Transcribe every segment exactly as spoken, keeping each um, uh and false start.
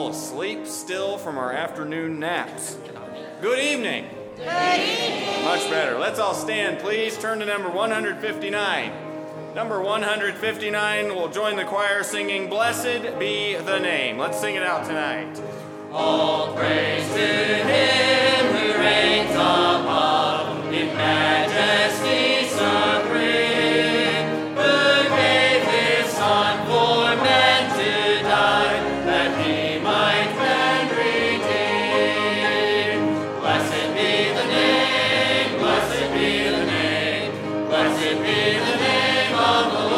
all asleep still from our afternoon naps? Good evening. Good evening. Much better. Let's all stand, please. Turn to number one hundred fifty-nine. Number one hundred fifty-nine will join the choir singing Blessed Be the Name. Let's sing it out tonight. All praise to him who reigns above in majesty supreme, who gave his son for men to die, that he might then redeem. Blessed be the name, blessed be the name, blessed be the name of the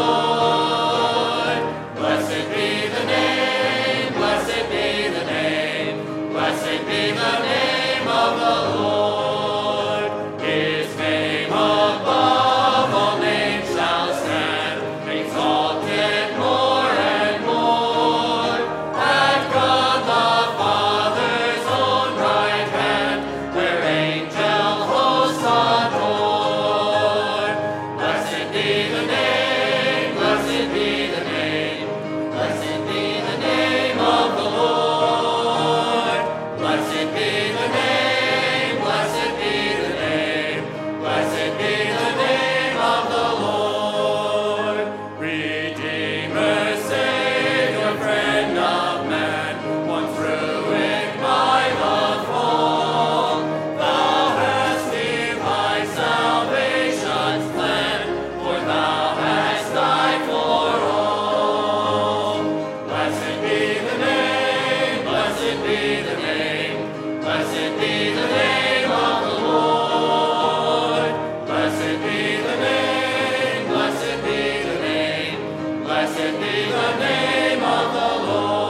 Lord. Blessed be the name, blessed be the name, blessed be the name of the Lord. His name above all names shall stand, exalted more and more. At God the Father's own right hand, where angel hosts adore. Blessed be the name, blessed be the name, blessed be the name of the Lord. Blessed be the name, blessed be the name, blessed be the name of the Lord. Redeemer, Savior, friend of man, once ruined by the fall, thou hast devised salvation's plan, for thou hast died for all. Blessed be the name, blessed be the name, blessed be the name of the Lord. Blessed be the name, blessed be the name, blessed be the name of the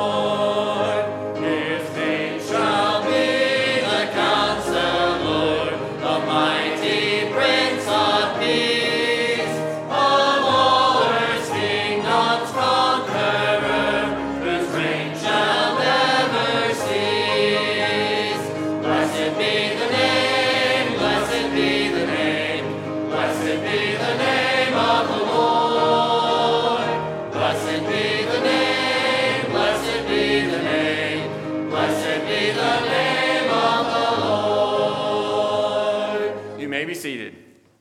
Lord. His name shall be the Counselor, the mighty Prince of Peace, of all earth's kingdoms conqueror, whose reign shall never cease. Blessed be the name, blessed be the name, blessed be the name of the Lord. Blessed be the name, blessed be the name, blessed be the name of the Lord. You may be seated.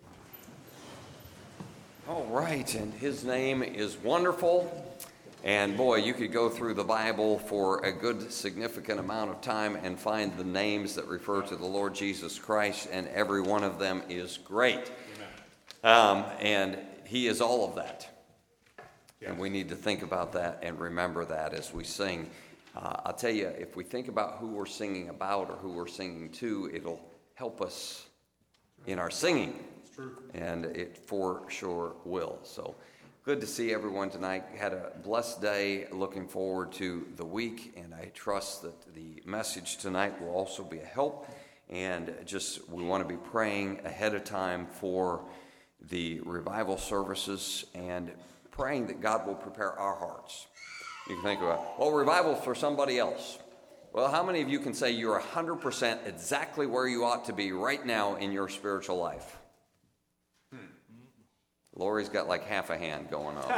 All right, and his name is wonderful. And boy, you could go through the Bible for a good significant amount of time and find the names that refer to the Lord Jesus Christ, and every one of them is great. Um, and he is all of that. And we need to think about that and remember that as we sing. Uh, I'll tell you, if we think about who we're singing about or who we're singing to, it'll help us in our singing. It's true. And it for sure will. So good to see everyone tonight. Had a blessed day. Looking forward to the week. And I trust that the message tonight will also be a help. And just we want to be praying ahead of time for the revival services and praying that God will prepare our hearts. You can think about, well, revival for somebody else. Well, how many of you can say you're one hundred percent exactly where you ought to be right now in your spiritual life? Hmm. Lori's got like half a hand going on.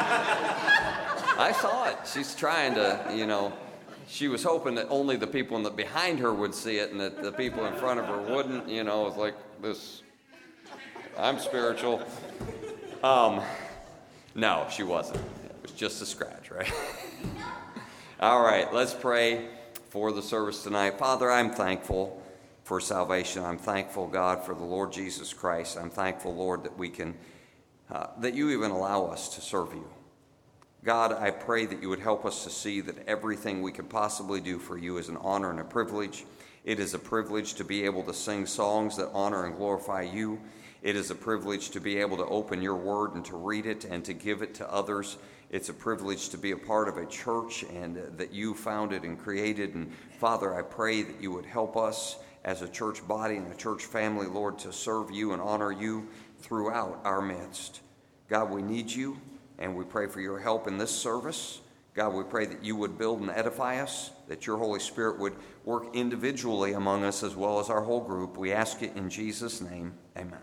I saw it. She's trying to, you know, she was hoping that only the people in the, behind her would see it and that the people in front of her wouldn't. You know, it's like this, I'm spiritual. Um, no, she wasn't. It was just a scratch, right? All right, let's pray for the service tonight. Father, I'm thankful for salvation. I'm thankful, God, for the Lord Jesus Christ. I'm thankful, Lord, that we can, uh, that you even allow us to serve you. God, I pray that you would help us to see that everything we could possibly do for you is an honor and a privilege. It is a privilege to be able to sing songs that honor and glorify you. It is a privilege to be able to open your word and to read it and to give it to others. It's a privilege to be a part of a church and uh, that you founded and created. And Father, I pray that you would help us as a church body and a church family, Lord, to serve you and honor you throughout our midst. God, we need you, and we pray for your help in this service. God, we pray that you would build and edify us, that your Holy Spirit would work individually among us as well as our whole group. We ask it in Jesus' name. Amen.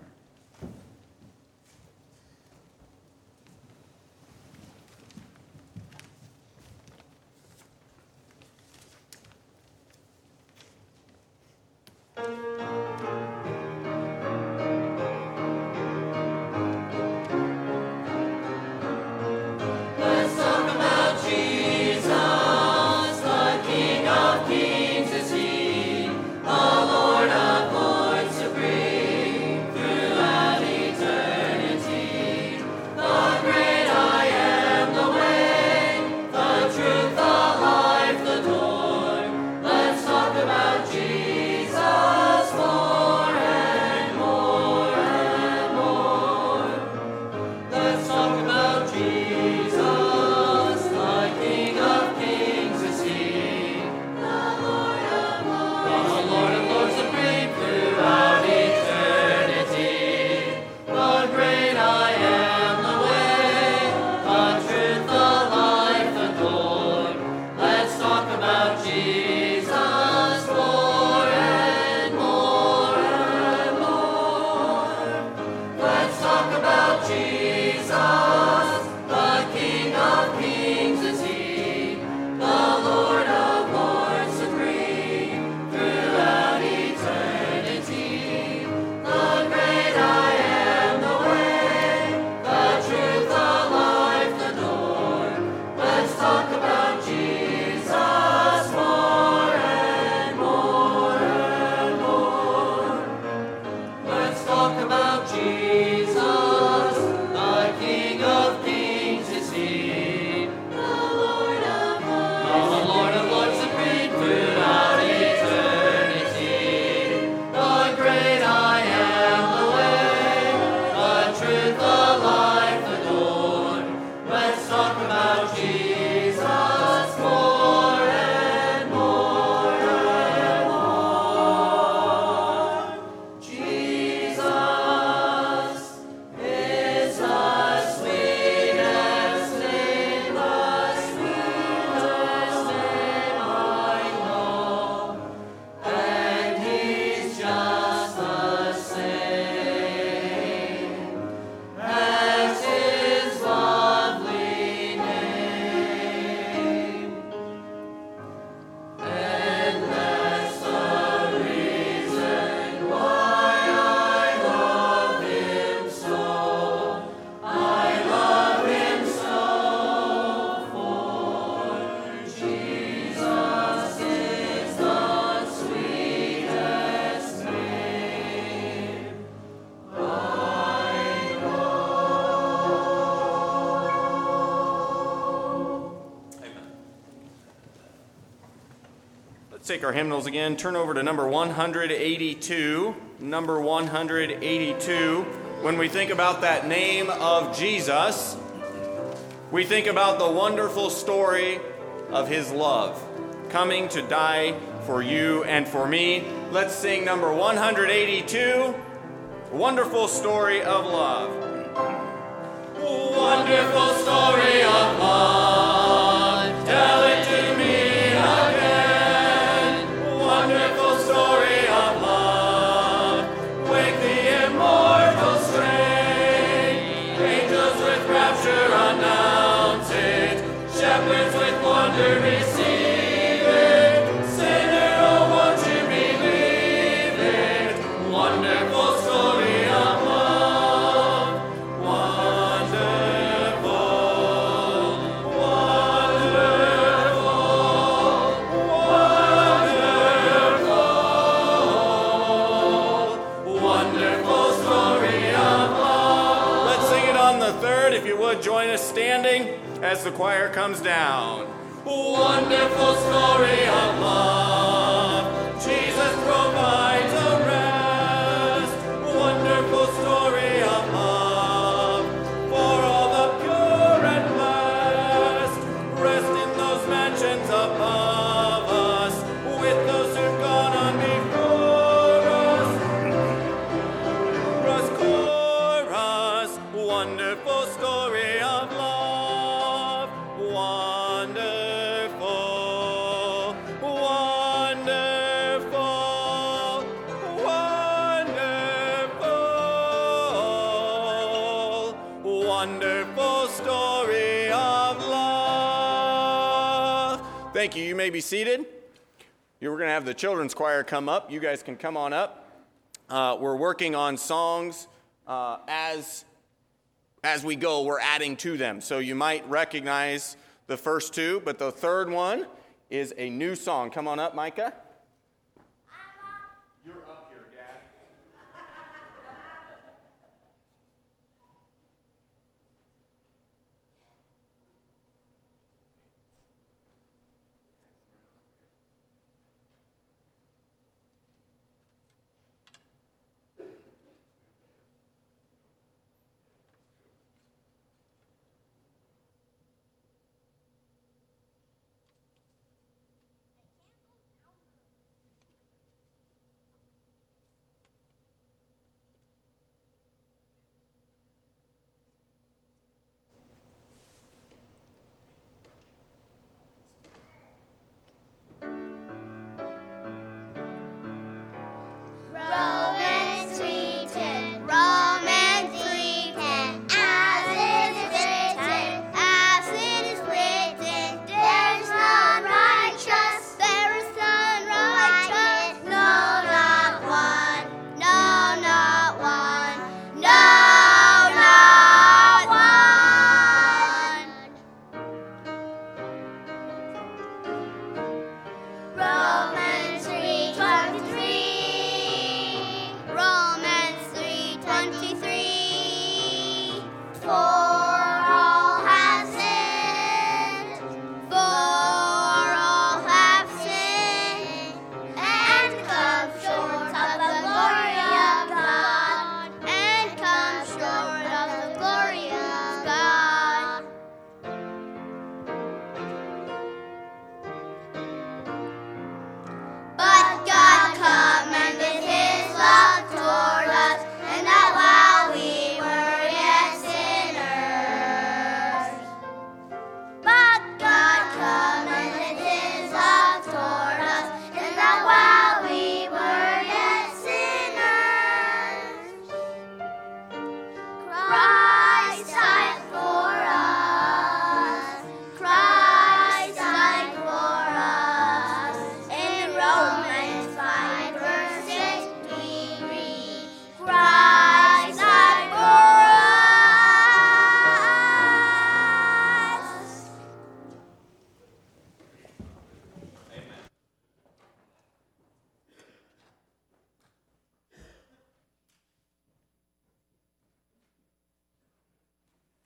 Let's take our hymnals again. Turn over to number one hundred eighty-two. Number one hundred eighty-two. When we think about that name of Jesus, we think about the wonderful story of his love, coming to die for you and for me. Let's sing number one hundred eighty-two, Wonderful Story of Love. Wonderful story of love, tell it to me again. Wonderful story of love, wake the immortal strain. Angels with rapture announce it, shepherds with wonder receive it. Sinner, oh, won't you believe it? Wonderful story of love, wonderful, wonderful, wonderful, wonderful story of love. Let's sing it on the third. If you would, join us standing as the choir comes down. Wonderful story of love, Jesus provides a rest. Wonderful story of love, for all the pure and blessed. Rest in those mansions above us, with those who've gone on before us. Chorus, wonderful story of love, wonderful, wonderful, wonderful, wonderful story of love. Thank you. You may be seated. We're going to have the children's choir come up. You guys can come on up. Uh, we're working on songs uh, as as we go. We're adding to them. So you might recognize the first two, but the third one is a new song. Come on up, Micah. You're up here, Dad. Romans three ten, Romans three ten, as it is written, as it is written, there is none righteous, there is none righteous, no, not one, no, not one, no, not one. Romans three twenty-three. Romans three twenty-three. For all have sinned, for all have sinned, and come short of the glory of God, and come short of the glory of God. But God commended his love toward us, and that while we were yet sinners. But God commended his love toward us, and that while we were yet sinners, Christ died for us. Christ died for us. In Romans five verse six we read, Christ died for us.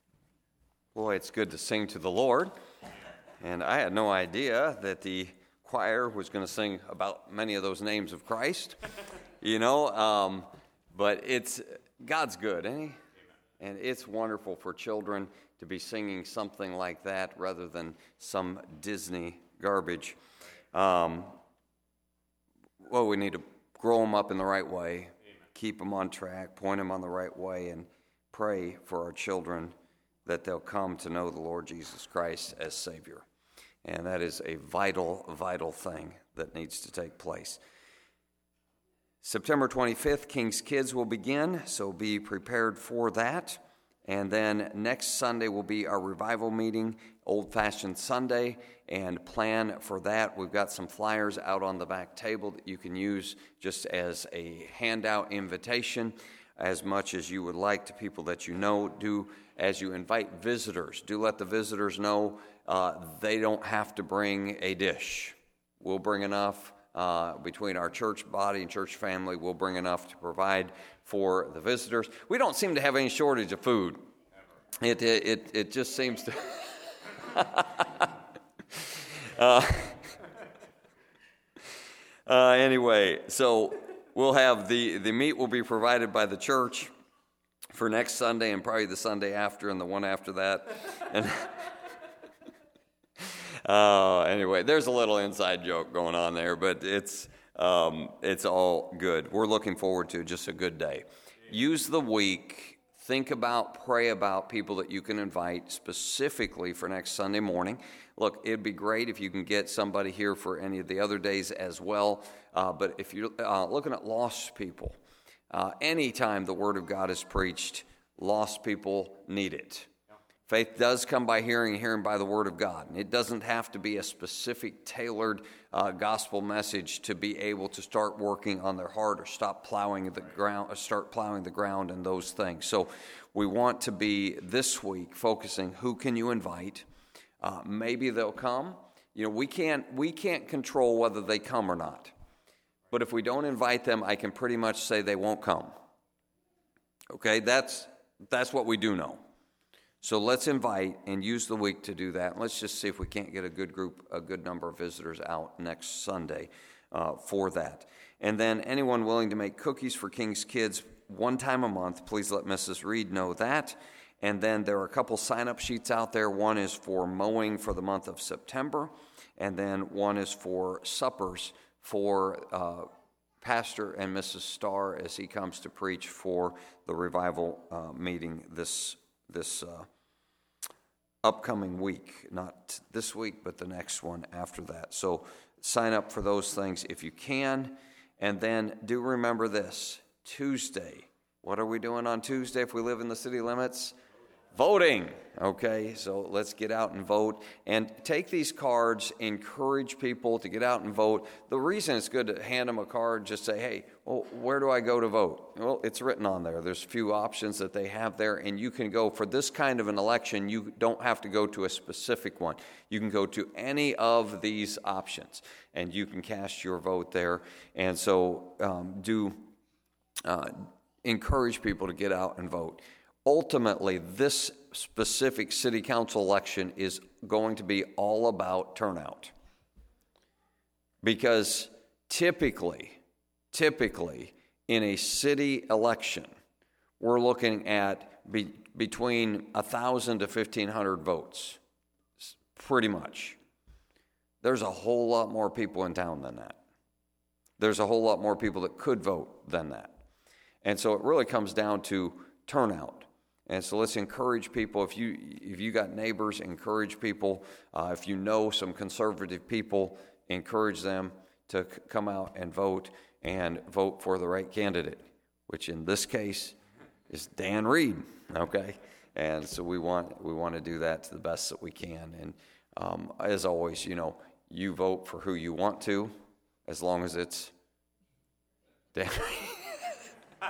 Boy, it's good to sing to the Lord. And I had no idea that the choir was going to sing about many of those names of Christ, you know. Um, but it's God's good, ain't he? And it's wonderful for children to be singing something like that rather than some Disney garbage. Um, well, we need to grow them up in the right way, Amen. Keep them on track, point them on the right way, and pray for our children that they'll come to know the Lord Jesus Christ as Savior. And that is a vital, vital thing that needs to take place. September twenty-fifth, King's Kids will begin, so be prepared for that. And then next Sunday will be our revival meeting, Old Fashioned Sunday, and plan for that. We've got some flyers out on the back table that you can use just as a handout invitation, as much as you would like to people that you know. Do as you invite visitors, do let the visitors know uh, they don't have to bring a dish. We'll bring enough. Uh, between our church body and church family, we'll bring enough to provide for the visitors. We don't seem to have any shortage of food. It it it, it just seems to. uh, uh, anyway, so we'll have the the meat will be provided by the church for next Sunday and probably the Sunday after and the one after that. And Uh, anyway, there's a little inside joke going on there, but it's um, it's all good. We're looking forward to just a good day. Use the week. Think about, pray about people that you can invite specifically for next Sunday morning. Look, it'd be great if you can get somebody here for any of the other days as well. Uh, but if you're uh, looking at lost people, uh, anytime the Word of God is preached, lost people need it. Faith does come by hearing, hearing by the Word of God. And it doesn't have to be a specific, tailored uh, gospel message to be able to start working on their heart or stop plowing the ground, or start plowing the ground and those things. So we want to be this week focusing, who can you invite? Uh, maybe they'll come. You know, we can't we can't control whether they come or not. But if we don't invite them, I can pretty much say they won't come. Okay, that's that's what we do know. So let's invite and use the week to do that. Let's just see if we can't get a good group, a good number of visitors out next Sunday uh, for that. And then anyone willing to make cookies for King's Kids one time a month, please let Missus Reed know that. And then there are a couple sign-up sheets out there. One is for mowing for the month of September, and then one is for suppers for uh, Pastor and Missus Starr as he comes to preach for the revival uh, meeting this this uh, upcoming week, not this week, but the next one after that. So sign up for those things if you can. And then do remember this, Tuesday. What are we doing on Tuesday if we live in the city limits? Voting. Okay, so let's get out and vote. And take these cards, encourage people to get out and vote. The reason it's good to hand them a card, just say, hey, well, where do I go to vote? Well, it's written on there. There's a few options that they have there, and you can go for this kind of an election. You don't have to go to a specific one. You can go to any of these options, and you can cast your vote there. And so um, do uh, encourage people to get out and vote. Ultimately, this specific city council election is going to be all about turnout. Because typically, typically, in a city election, we're looking at be, between one thousand to fifteen hundred votes, pretty much. There's a whole lot more people in town than that. There's a whole lot more people that could vote than that. And so it really comes down to turnout. And so let's encourage people. If you if you got neighbors, encourage people. Uh, if you know some conservative people, encourage them to c- come out and vote and vote for the right candidate, which in this case is Dan Reed. Okay, and so we want we want to do that to the best that we can. And um, as always, you know, you vote for who you want to, as long as it's Dan Reed.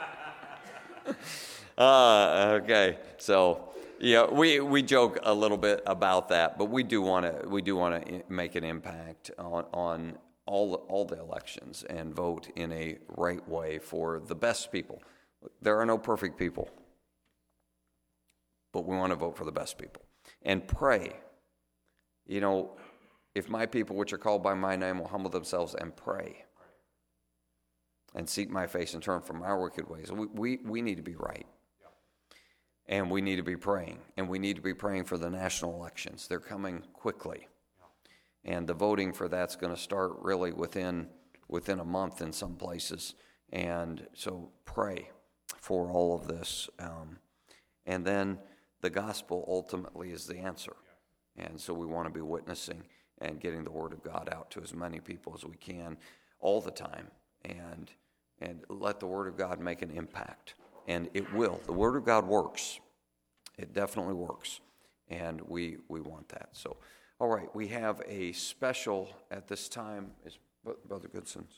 Uh, okay, so yeah, we, we joke a little bit about that, but we do want to we do want to make an impact on on all all the elections and vote in a right way for the best people. There are no perfect people, but we want to vote for the best people and pray. You know, if my people which are called by my name will humble themselves and pray and seek my face and turn from our wicked ways. We, we, we need to be right. And we need to be praying. And we need to be praying for the national elections. They're coming quickly. And the voting for that's going to start really within within a month in some places. And so pray for all of this. Um, and then the gospel ultimately is the answer. And so we want to be witnessing and getting the word of God out to as many people as we can all the time. And and let the word of God make an impact. And it will. The word of God works. It definitely works. And we we want that. So, all right, we have a special at this time. Is Brother Goodson's?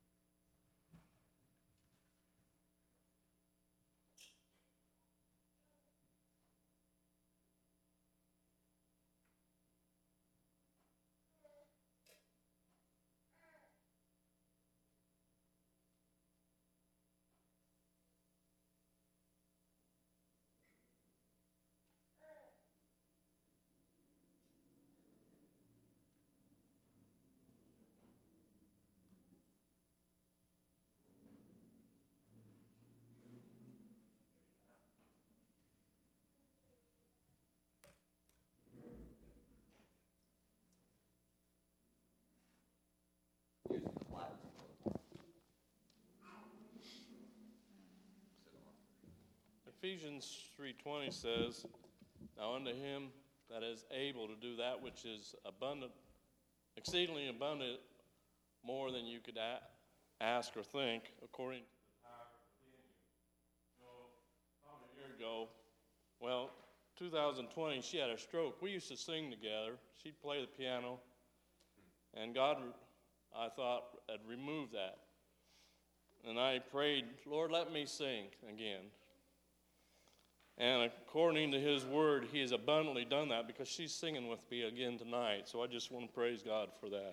Ephesians three twenty says, "Now unto him that is able to do that which is abundant, exceedingly abundant, more than you could a- ask or think, according to the power within you." So, about a year ago, well, two thousand twenty, she had a stroke. We used to sing together. She'd play the piano, and God, I thought, had removed that. And I prayed, Lord, let me sing again. And according to his word, he has abundantly done that because she's singing with me again tonight. So I just want to praise God for that.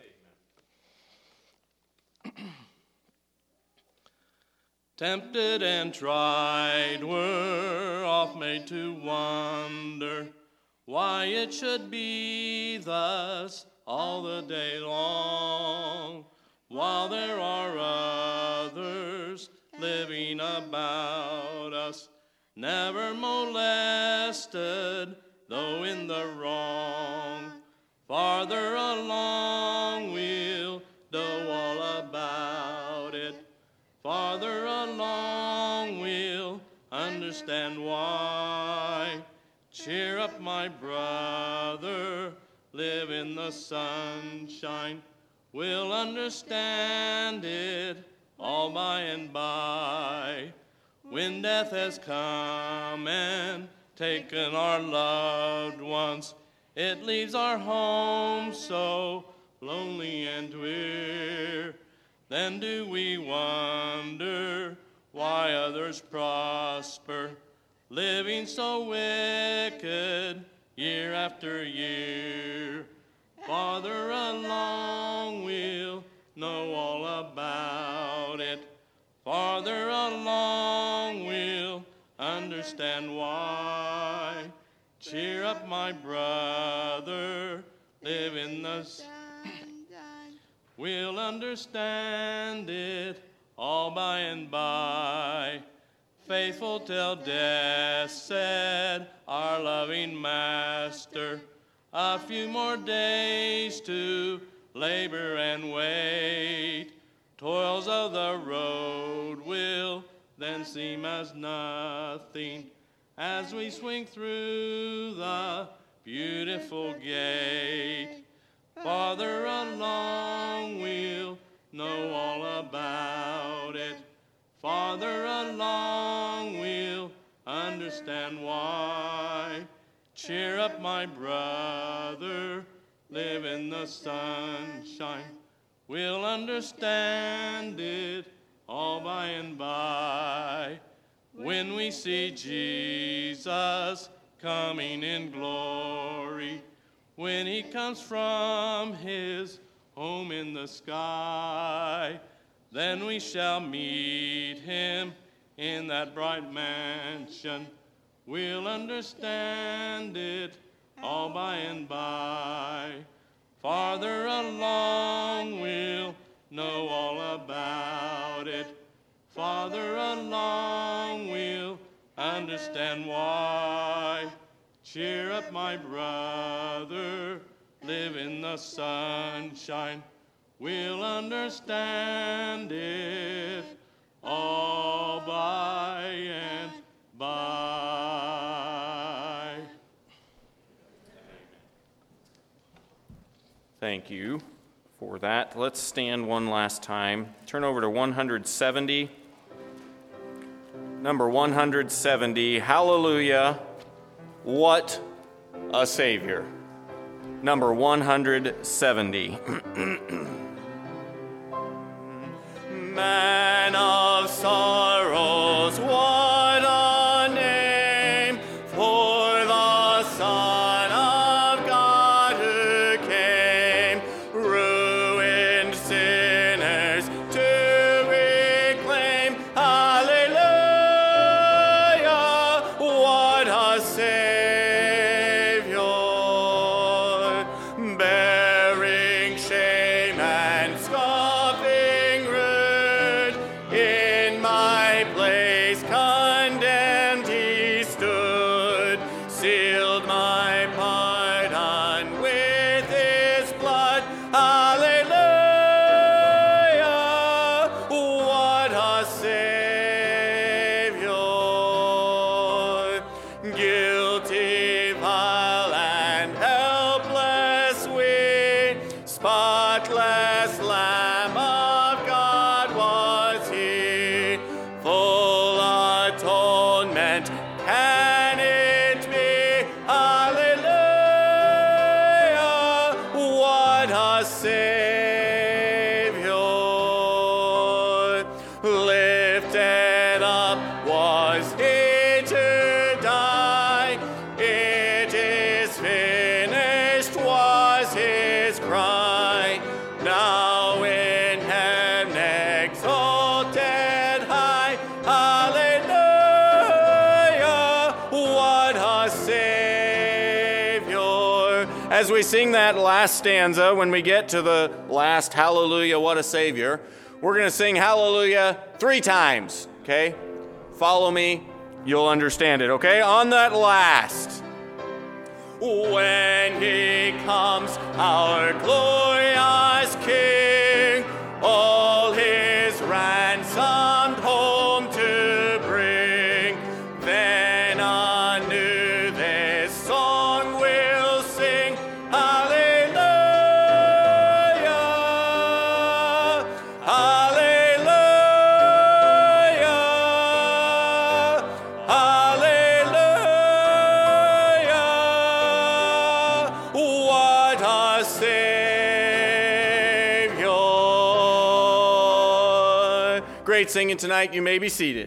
Tempted and tried, we're oft made to wonder why it should be thus all the day long, while there are others living about us, never molested, though in the wrong. Farther along we'll know all about it. Farther along we'll understand why. Cheer up, my brother, live in the sunshine. We'll understand it all by and by. When death has come and taken our loved ones, it leaves our home so lonely and drear. Then do we wonder why others prosper, living so wicked year after year. Farther along we'll know all about it. Farther along we'll understand why. Cheer up, my brother, live in the sunshine. We'll understand it all by and by. Faithful till death, said our loving Master. A few more days to labor and wait. Toils of the road will then seem as nothing as we swing through the beautiful gate. Farther along we'll know all about it. Farther along we'll understand why. Cheer up, my brother, live in the sunshine. We'll understand it all by and by. When we see Jesus coming in glory, when he comes from his home in the sky, then we shall meet him in that bright mansion. We'll understand it all by and by. Farther along we'll know all about it. Farther along we'll understand why. Cheer up, my brother, live in the sunshine. We'll understand it all by and by. Thank you for that. Let's stand one last time. Turn over to one hundred seventy. Number one hundred seventy, Hallelujah, what a Savior. Number one hundred seventy. Man of sorrows, what a name for the Son of God who came, ruined sinners to reclaim. Hallelujah, what a Savior, bearing shame and scoffing rude. In my place condemned he stood, sealed my pardon with his blood. Hallelujah, what a Savior, guilty, vile, and helpless we, spotless Lamb of God was he, full atonement can it be. Hallelujah, what a Savior, lifted up was he to die. It is finished was his cry. Now in heaven exalted high. Hallelujah, what a Savior. As we sing that last stanza, when we get to the last Hallelujah, what a Savior, we're going to sing Hallelujah three times, okay? Follow me, you'll understand it, okay? On that last. When he comes, our glorious King, all his ransomed home to bring, then anew this song we'll sing. Hallelujah, hallelujah, hallelujah, what a Savior. Great singing tonight. You may be seated.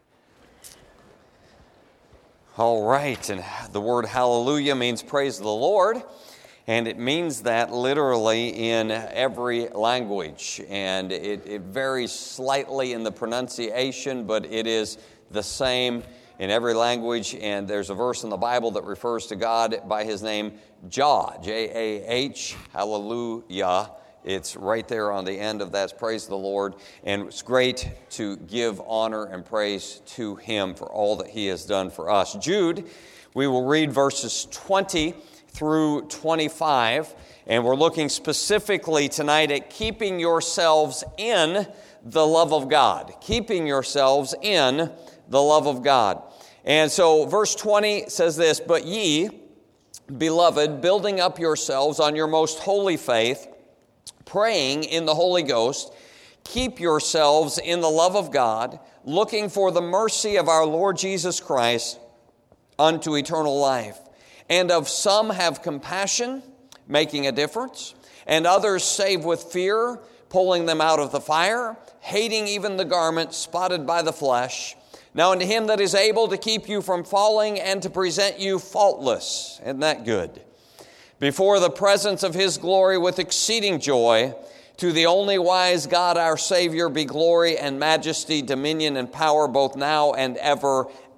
All right, and the word hallelujah means praise the Lord, and it means that literally in every language, and it, it varies slightly in the pronunciation, but it is the same in every language, and there's a verse in the Bible that refers to God by his name, Jah, J A H, hallelujah. It's right there on the end of that, praise the Lord, and it's great to give honor and praise to him for all that he has done for us. Jude, we will read verses twenty through twenty-five, and we're looking specifically tonight at keeping yourselves in the love of God. Keeping yourselves in the love of God. And so verse twenty says this, "But ye, beloved, building up yourselves on your most holy faith, praying in the Holy Ghost, keep yourselves in the love of God, looking for the mercy of our Lord Jesus Christ unto eternal life. And of some have compassion, making a difference, and others save with fear, pulling them out of the fire, hating even the garment spotted by the flesh. Now unto him that is able to keep you from falling and to present you faultless," isn't that good? "before the presence of his glory with exceeding joy, to the only wise God our Savior be glory and majesty, dominion and power both now and ever.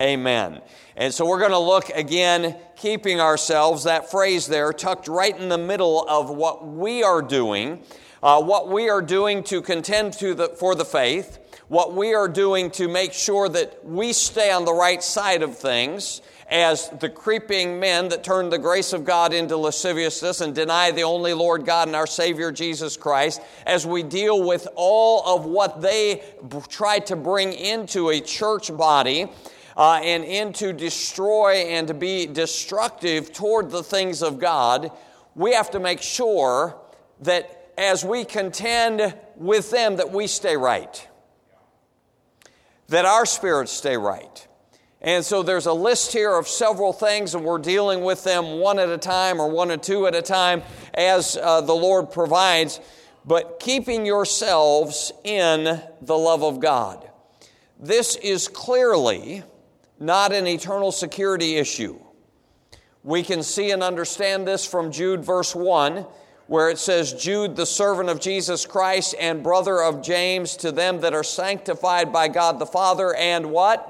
Amen. And so we're going to look again, keeping ourselves, that phrase there, tucked right in the middle of what we are doing, uh, what we are doing to contend to the, for the faith, what we are doing to make sure that we stay on the right side of things, as the creeping men that turn the grace of God into lasciviousness and deny the only Lord God and our Savior Jesus Christ, as we deal with all of what they b- try to bring into a church body uh, and into destroy and to be destructive toward the things of God, we have to make sure that as we contend with them that we stay right, that our spirits stay right. And so there's a list here of several things, and we're dealing with them one at a time or one or two at a time as uh, the Lord provides. But keeping yourselves in the love of God. This is clearly not an eternal security issue. We can see and understand this from Jude verse one, where it says, Jude, the servant of Jesus Christ and brother of James, to them that are sanctified by God the Father and what?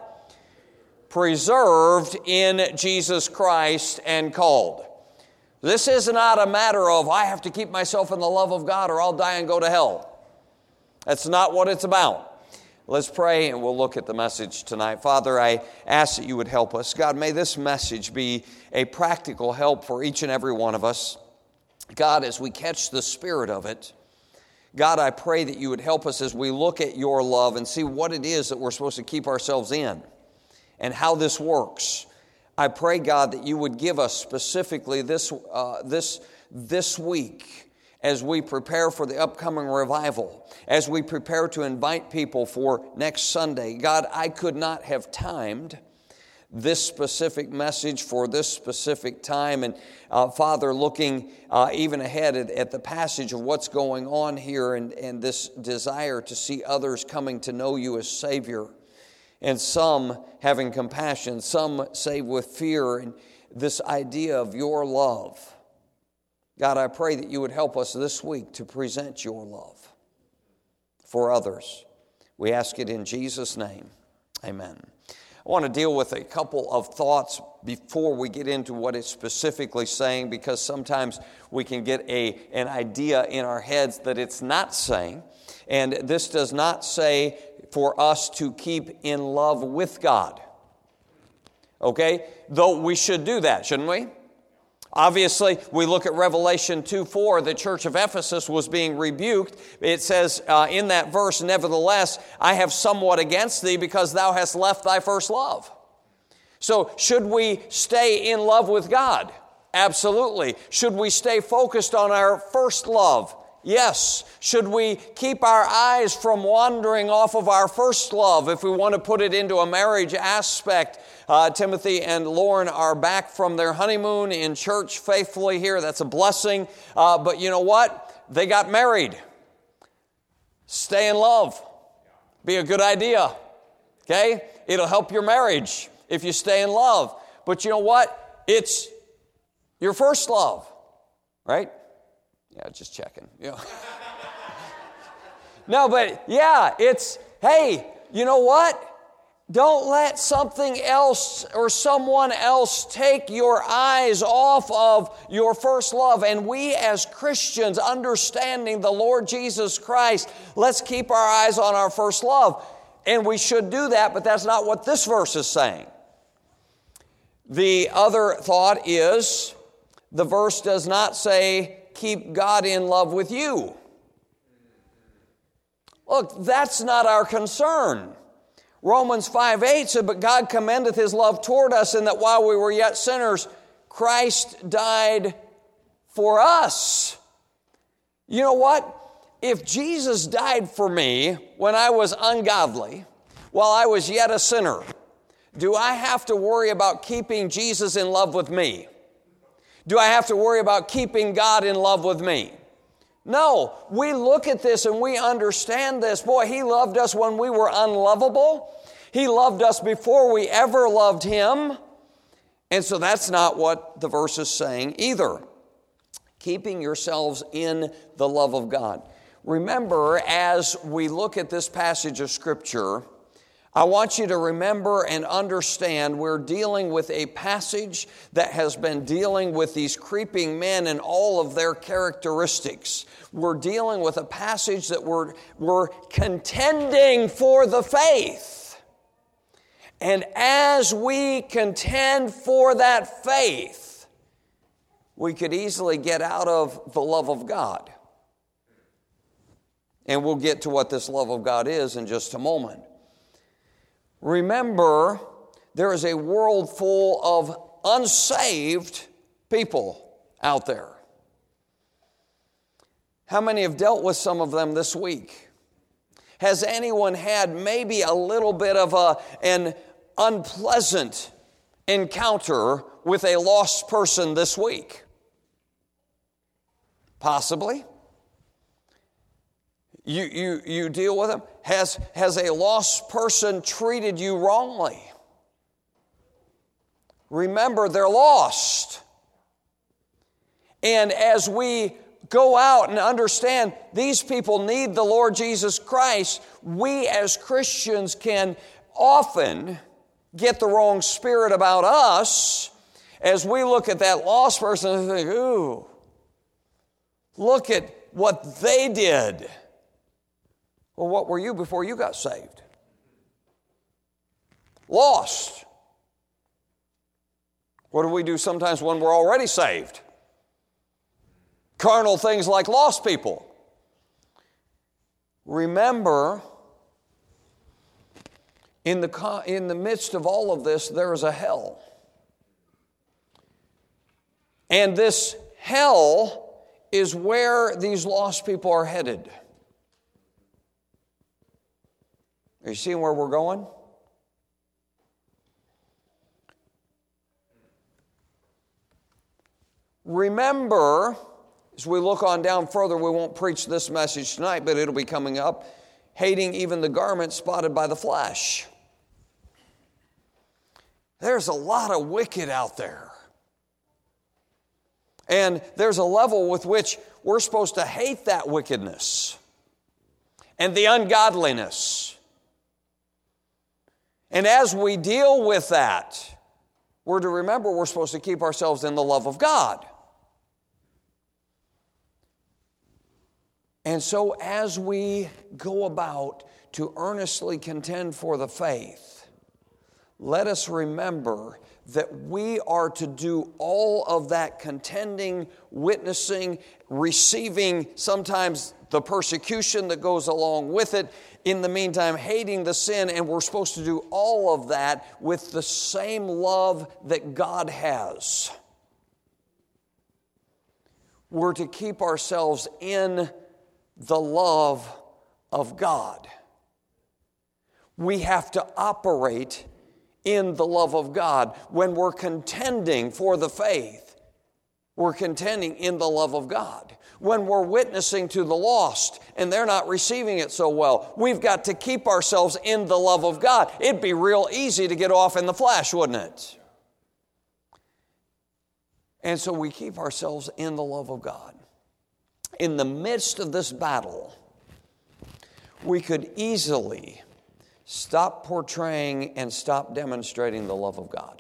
Preserved in Jesus Christ and called. This is not a matter of, I have to keep myself in the love of God or I'll die and go to hell. That's not what it's about. Let's pray and we'll look at the message tonight. Father, I ask that you would help us. God, may this message be a practical help for each and every one of us. God, as we catch the spirit of it, God, I pray that you would help us as we look at your love and see what it is that we're supposed to keep ourselves in and how this works. I pray, God, that you would give us specifically this, uh, this, this week as we prepare for the upcoming revival, as we prepare to invite people for next Sunday. God, I could not have timed this specific message for this specific time. And uh, Father, looking uh, even ahead at, at the passage of what's going on here and, and this desire to see others coming to know you as Savior, and some having compassion, some saved with fear, and this idea of your love. God, I pray that you would help us this week to present your love for others. We ask it in Jesus' name. Amen. I want to deal with a couple of thoughts before we get into what it's specifically saying, because sometimes we can get a, an idea in our heads that it's not saying. And this does not say for us to keep in love with God. Okay? Though we should do that, shouldn't we? Obviously, we look at Revelation two four, the church of Ephesus was being rebuked. It says uh, in that verse, nevertheless, I have somewhat against thee because thou hast left thy first love. So, should we stay in love with God? Absolutely. Should we stay focused on our first love? Yes. Should we keep our eyes from wandering off of our first love if we want to put it into a marriage aspect? Uh, Timothy and Lauren are back from their honeymoon in church faithfully here. That's a blessing. Uh, but you know what? They got married. Stay in love. Be a good idea. Okay? It'll help your marriage if you stay in love. But you know what? It's your first love. Right? Yeah, just checking. Yeah. No, but yeah, it's, hey, you know what? Don't let something else or someone else take your eyes off of your first love. And we as Christians, understanding the Lord Jesus Christ, let's keep our eyes on our first love. And we should do that, but that's not what this verse is saying. The other thought is, the verse does not say, keep God in love with you. Look, that's not our concern. Romans five eight said, but God commendeth his love toward us in that while we were yet sinners, Christ died for us. You know what? If Jesus died for me when I was ungodly, while I was yet a sinner, do I have to worry about keeping Jesus in love with me? Do I have to worry about keeping God in love with me? No, we look at this and we understand this. Boy, he loved us when we were unlovable. He loved us before we ever loved him. And so that's not what the verse is saying either. Keeping yourselves in the love of God. Remember, as we look at this passage of Scripture, I want you to remember and understand we're dealing with a passage that has been dealing with these creeping men and all of their characteristics. We're dealing with a passage that we're, we're contending for the faith. And as we contend for that faith, we could easily get out of the love of God. And we'll get to what this love of God is in just a moment. Remember, there is a world full of unsaved people out there. How many have dealt with some of them this week? Has anyone had maybe a little bit of a, an unpleasant encounter with a lost person this week? Possibly. You, you, you deal with them? Has, has a lost person treated you wrongly? Remember, they're lost. And as we go out and understand these people need the Lord Jesus Christ, we as Christians can often get the wrong spirit about us as we look at that lost person and think, ooh, look at what they did. Well, what were you before you got saved? Lost. What do we do sometimes when we're already saved? Carnal things like lost people. Remember, in the, in the midst of all of this, there is a hell. And this hell is where these lost people are headed. Are you seeing where we're going? Remember, as we look on down further, we won't preach this message tonight, but it'll be coming up, hating even the garment spotted by the flesh. There's a lot of wicked out there. And there's a level with which we're supposed to hate that wickedness and the ungodliness. And as we deal with that, we're to remember we're supposed to keep ourselves in the love of God. And so as we go about to earnestly contend for the faith, let us remember that we are to do all of that contending, witnessing, receiving sometimes the persecution that goes along with it, in the meantime hating the sin, and we're supposed to do all of that with the same love that God has. We're to keep ourselves in the love of God. We have to operate in the love of God. When we're contending for the faith, we're contending in the love of God. When we're witnessing to the lost and they're not receiving it so well, we've got to keep ourselves in the love of God. It'd be real easy to get off in the flesh, wouldn't it? And so we keep ourselves in the love of God. In the midst of this battle, we could easily stop portraying and stop demonstrating the love of God.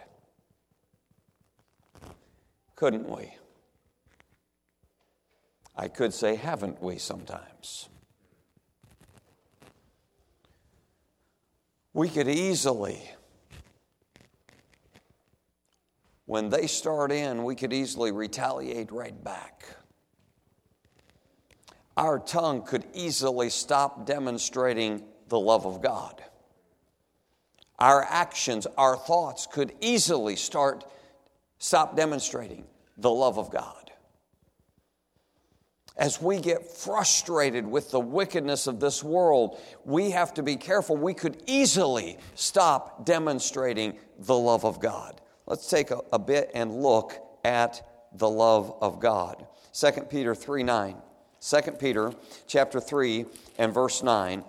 Couldn't we? I could say, haven't we sometimes? We could easily, when they start in, we could easily retaliate right back. Our tongue could easily stop demonstrating the love of God. Our actions, our thoughts could easily start, stop demonstrating the love of God. As we get frustrated with the wickedness of this world, we have to be careful. We could easily stop demonstrating the love of God. Let's take a, a bit and look at the love of God. Second Peter three nine. Second Peter chapter three and verse nine.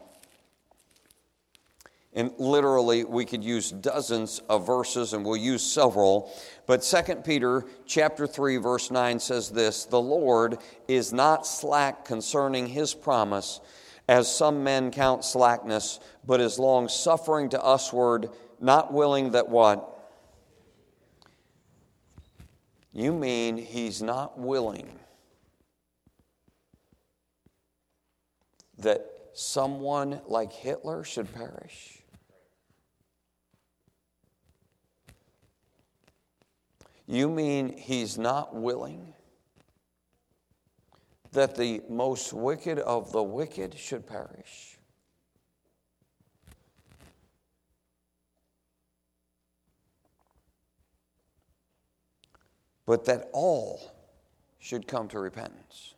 And literally, we could use dozens of verses, and we'll use several. But Second Peter chapter three, verse nine says this, "The Lord is not slack concerning His promise, as some men count slackness, but is long-suffering to usward, not willing that what? You mean he's not willing that someone like Hitler should perish? You mean he's not willing that the most wicked of the wicked should perish? But that all should come to repentance.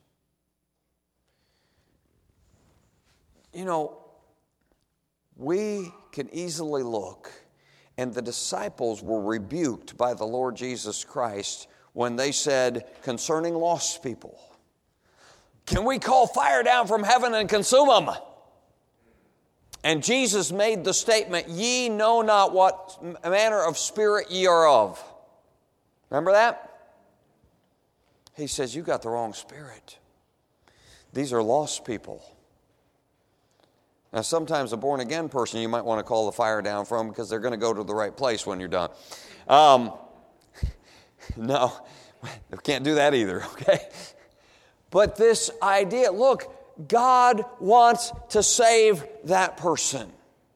You know, we can easily look, and the disciples were rebuked by the Lord Jesus Christ when they said concerning lost people, "Can we call fire down from heaven and consume them?" And Jesus made the statement, "Ye know not what manner of spirit ye are of." Remember that? He says, you got the wrong spirit. These are lost people. Now, sometimes a born-again person you might want to call the fire down from because they're going to go to the right place when you're done. Um, no, we can't do that either, okay? But this idea, look, God wants to save that person.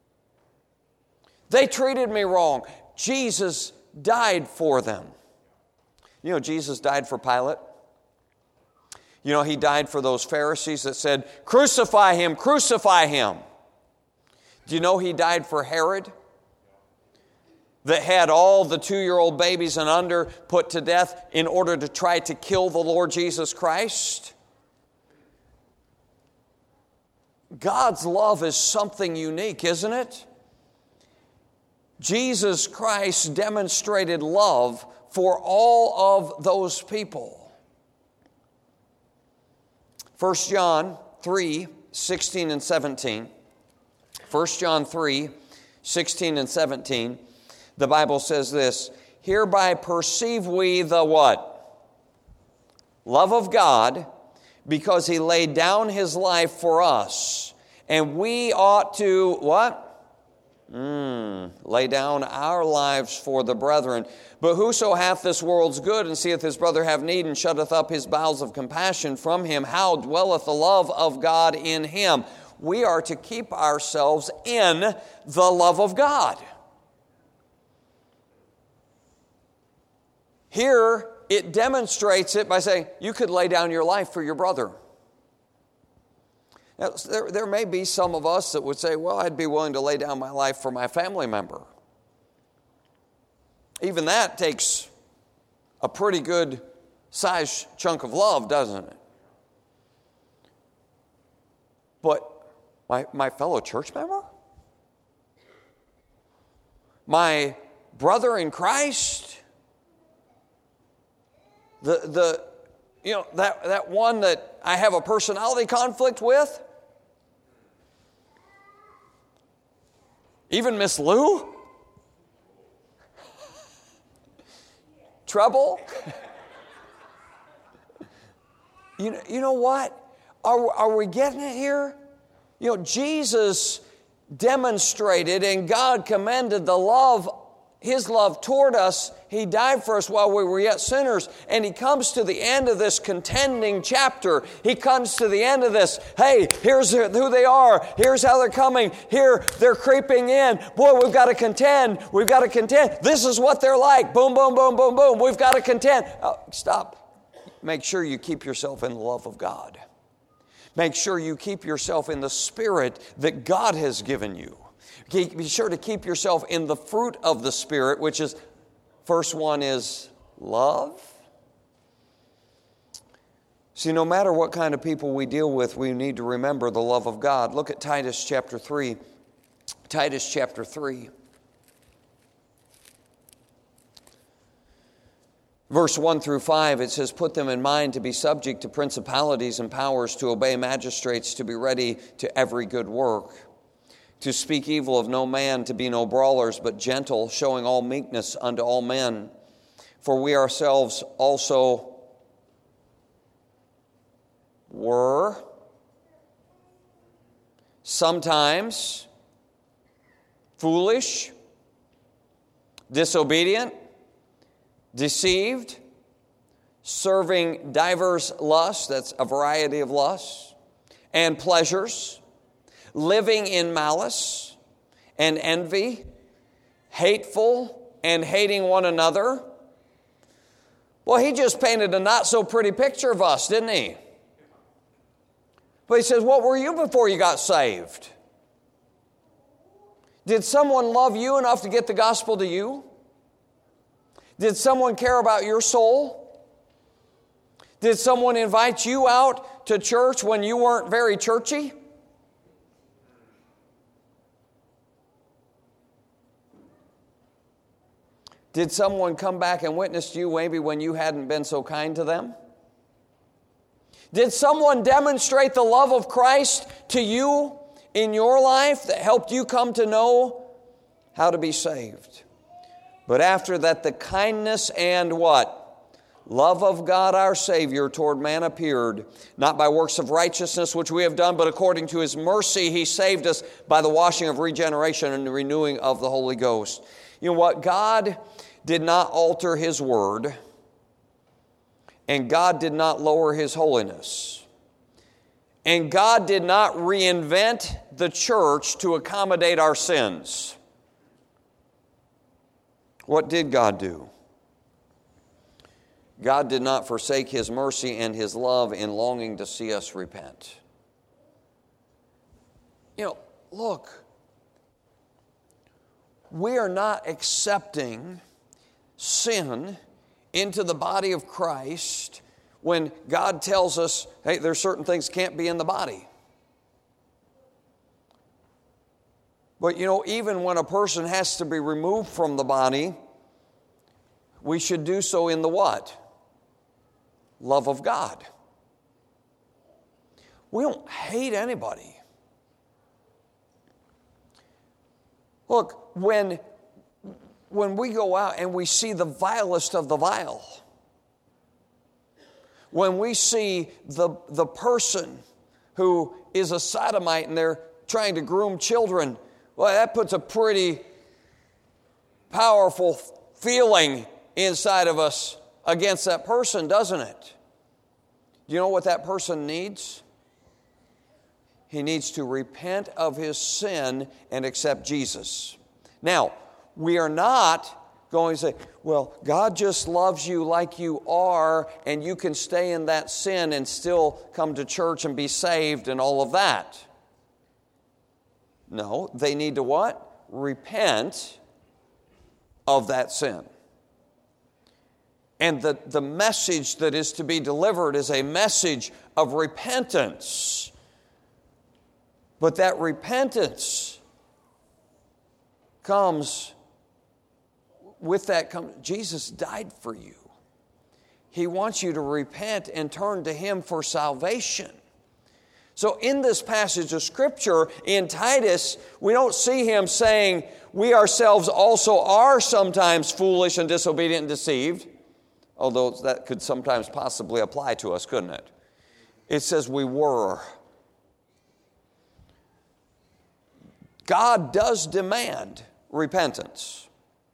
They treated me wrong. Jesus died for them. You know, Jesus died for Pilate. You know, he died for those Pharisees that said, "Crucify him, crucify him." Do you know he died for Herod, that had all the two-year-old babies and under put to death in order to try to kill the Lord Jesus Christ? God's love is something unique, isn't it? Jesus Christ demonstrated love for all of those people. First John three, sixteen and seventeen. First John three, sixteen and seventeen. The Bible says this, "Hereby perceive we the" what? "Love of God, because He laid down His life for us. And we ought to" what? Mm, lay down our lives for the brethren. "But whoso hath this world's good, and seeth his brother have need, and shutteth up his bowels of compassion from him, how dwelleth the love of God in him?" We are to keep ourselves in the love of God. Here, it demonstrates it by saying, you could lay down your life for your brother. Now, there, there may be some of us that would say, well, I'd be willing to lay down my life for my family member. Even that takes a pretty good size chunk of love, doesn't it? But my, my fellow church member? My brother in Christ? The, the you know, that, that one that I have a personality conflict with? Even Miss Lou? Trouble? you, know, you know what? Are, are we getting it here? You know, Jesus demonstrated and God commended the love, His love toward us. He died for us while we were yet sinners. And He comes to the end of this contending chapter. He comes to the end of this. Hey, here's who they are. Here's how they're coming. Here, they're creeping in. Boy, we've got to contend. We've got to contend. This is what they're like. Boom, boom, boom, boom, boom. We've got to contend. Oh, stop. Make sure you keep yourself in the love of God. Make sure you keep yourself in the Spirit that God has given you. Be sure to keep yourself in the fruit of the Spirit, which is, first one is love. See, no matter what kind of people we deal with, we need to remember the love of God. Look at Titus chapter three. Titus chapter three. Verse one through five, it says, "Put them in mind to be subject to principalities and powers, to obey magistrates, to be ready to every good work, to speak evil of no man, to be no brawlers, but gentle, showing all meekness unto all men. For we ourselves also were sometimes foolish, disobedient, deceived, serving divers lusts, that's a variety of lusts, and pleasures, living in malice and envy, hateful and hating one another. Well, he just painted a not so pretty picture of us, didn't he? But he says, what were you before you got saved? Did someone love you enough to get the gospel to you? Did someone care about your soul? Did someone invite you out to church when you weren't very churchy? Did someone come back and witness to you maybe when you hadn't been so kind to them? Did someone demonstrate the love of Christ to you in your life that helped you come to know how to be saved? But after that, the kindness and what? Love of God our Savior toward man appeared, not by works of righteousness which we have done, but according to His mercy He saved us by the washing of regeneration and the renewing of the Holy Ghost. You know what? God did not alter His word, and God did not lower His holiness. And God did not reinvent the church to accommodate our sins. What did God do? God did not forsake His mercy and His love in longing to see us repent. You know, look, we are not accepting sin into the body of Christ when God tells us, hey, there's certain things can't be in the body. But you know, even when a person has to be removed from the body, we should do so in the what? Love of God. We don't hate anybody. Look, when, when we go out and we see the vilest of the vile, when we see the, the person who is a sodomite and they're trying to groom children, well, that puts a pretty powerful feeling inside of us against that person, doesn't it? Do you know what that person needs? He needs to repent of his sin and accept Jesus. Now, we are not going to say, well, God just loves you like you are, and you can stay in that sin and still come to church and be saved and all of that. No, they need to what? Repent of that sin. And the, the message that is to be delivered is a message of repentance. But that repentance comes, with that comes, Jesus died for you. He wants you to repent and turn to Him for salvation. So in this passage of Scripture, in Titus, we don't see him saying, we ourselves also are sometimes foolish and disobedient and deceived, although that could sometimes possibly apply to us, couldn't it? It says we were. God does demand repentance,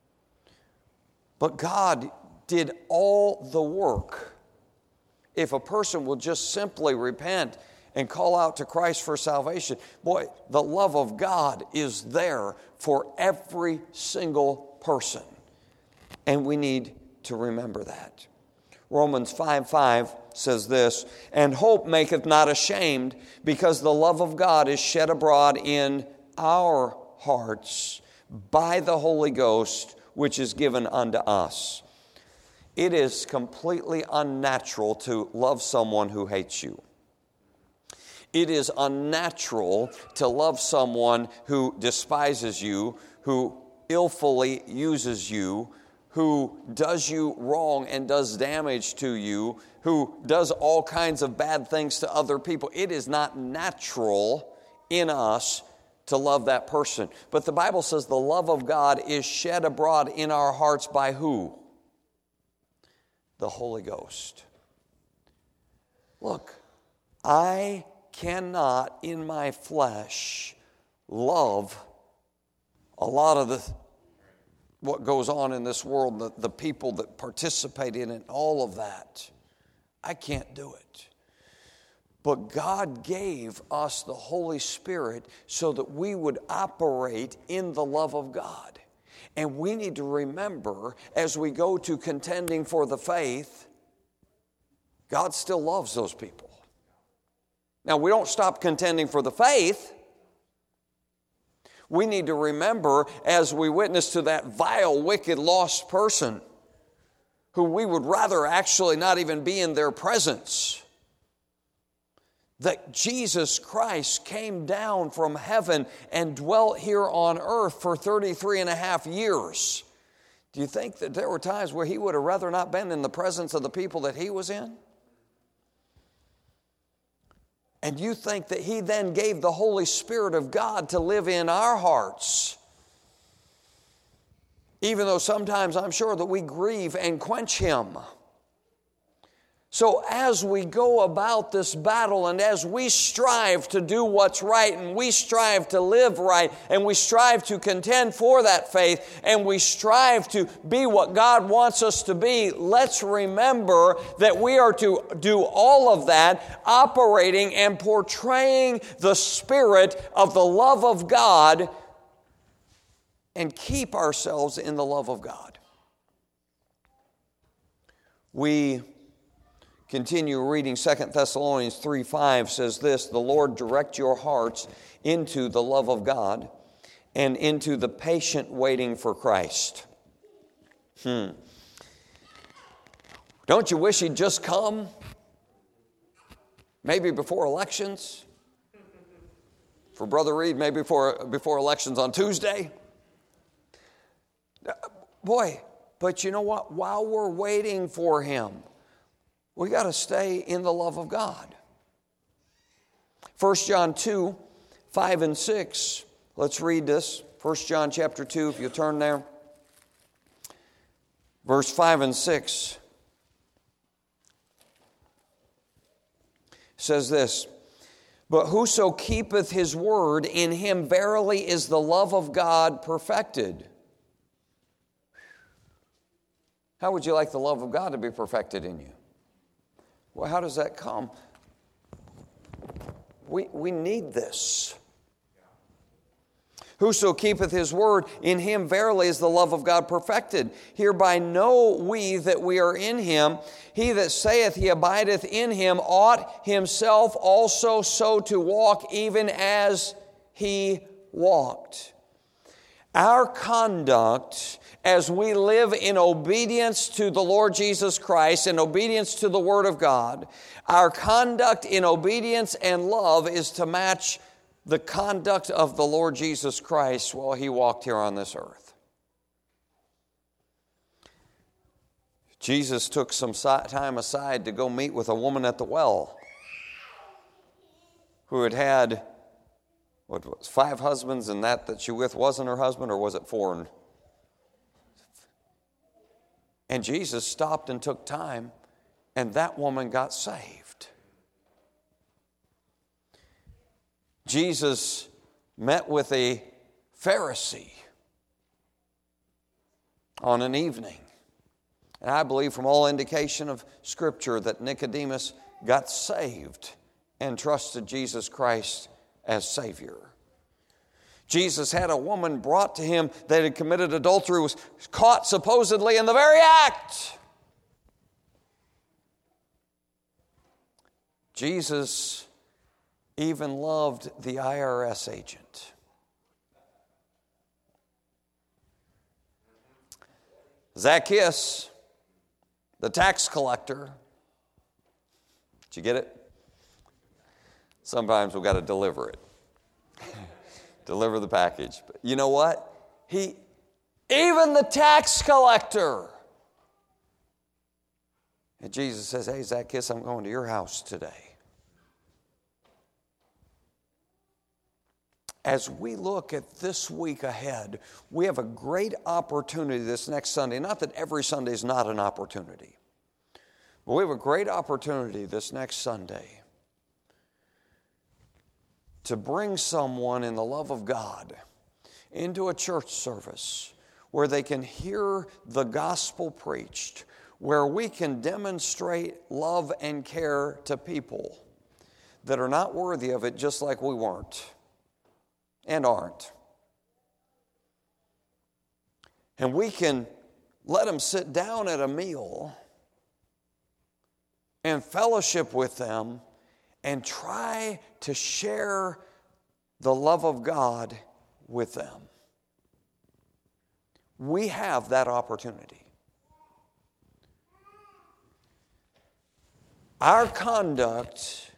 but God did all the work. If a person will just simply repent and call out to Christ for salvation, boy, the love of God is there for every single person. And we need to remember that. Romans five five says this, and hope maketh not ashamed, because the love of God is shed abroad in our hearts by the Holy Ghost, which is given unto us. It is completely unnatural to love someone who hates you. It is unnatural to love someone who despises you, who illfully uses you, who does you wrong and does damage to you, who does all kinds of bad things to other people. It is not natural in us to love that person. But the Bible says the love of God is shed abroad in our hearts by who? The Holy Ghost. Look, I cannot in my flesh love a lot of the what goes on in this world, the, the people that participate in it, all of that. I can't do it. But God gave us the Holy Spirit so that we would operate in the love of God. And we need to remember, as we go to contending for the faith, God still loves those people. Now, we don't stop contending for the faith. We need to remember, as we witness to that vile, wicked, lost person, who we would rather actually not even be in their presence, that Jesus Christ came down from heaven and dwelt here on earth for thirty-three and a half years. Do you think that there were times where he would have rather not been in the presence of the people that he was in? And you think that he then gave the Holy Spirit of God to live in our hearts, even though sometimes I'm sure that we grieve and quench him. So as we go about this battle and as we strive to do what's right and we strive to live right and we strive to contend for that faith and we strive to be what God wants us to be, let's remember that we are to do all of that operating and portraying the spirit of the love of God and keep ourselves in the love of God. We continue reading. Second Thessalonians three five says this, "The Lord direct your hearts into the love of God and into the patient waiting for Christ." Hmm. Don't you wish he'd just come? Maybe before elections? For Brother Reed, maybe before, before elections on Tuesday? Boy, but you know what? While we're waiting for him, we got to stay in the love of God. First John two, five and six. Let's read this. First John chapter two, if you turn there. Verse five and six says this, "But whoso keepeth his word, in him verily is the love of God perfected." How would you like the love of God to be perfected in you? Well, how does that come? We, we need this. "Whoso keepeth his word, in him verily is the love of God perfected. Hereby know we that we are in him. He that saith he abideth in him ought himself also so to walk, even as he walked." Our conduct as we live in obedience to the Lord Jesus Christ, in obedience to the Word of God, our conduct in obedience and love is to match the conduct of the Lord Jesus Christ while he walked here on this earth. Jesus took some time aside to go meet with a woman at the well who had had what was five husbands, and that that she with wasn't her husband, or was it four? And Jesus stopped and took time, and that woman got saved. Jesus met with a Pharisee on an evening. And I believe from all indication of Scripture that Nicodemus got saved and trusted Jesus Christ as Savior. Jesus had a woman brought to him that had committed adultery, was caught supposedly in the very act. Jesus even loved the I R S agent. Zacchaeus, the tax collector. Did you get it? Sometimes we've got to deliver it. Deliver the package. But you know what? He, even the tax collector. And Jesus says, "Hey, Zacchaeus, I'm going to your house today." As we look at this week ahead, we have a great opportunity this next Sunday. Not that every Sunday is not an opportunity, but we have a great opportunity this next Sunday to bring someone in the love of God into a church service where they can hear the gospel preached, where we can demonstrate love and care to people that are not worthy of it, just like we weren't and aren't. And we can let them sit down at a meal and fellowship with them and try to share the love of God with them. We have that opportunity. Our conduct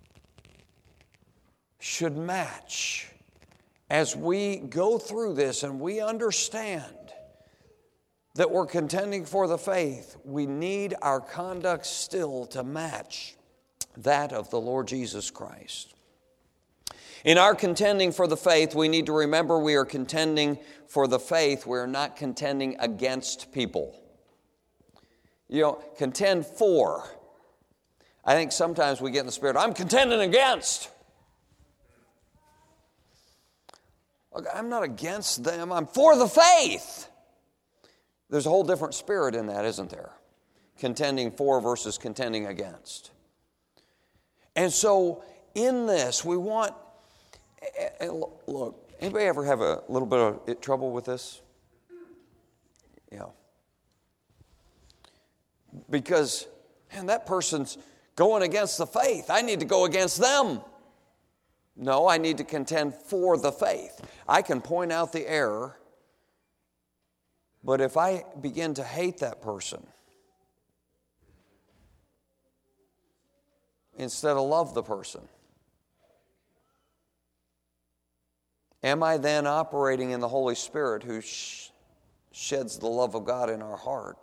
should match as we go through this and we understand that we're contending for the faith. We need our conduct still to match that of the Lord Jesus Christ. In our contending for the faith, we need to remember we are contending for the faith. We're not contending against people. You know, contend for. I think sometimes we get in the spirit, I'm contending against. Look, I'm not against them. I'm for the faith. There's a whole different spirit in that, isn't there? Contending for versus contending against. And so in this, we want, look, anybody ever have a little bit of trouble with this? Yeah. Because, man, that person's going against the faith. I need to go against them. No, I need to contend for the faith. I can point out the error, but if I begin to hate that person instead of love the person, am I then operating in the Holy Spirit who sh- sheds the love of God in our heart?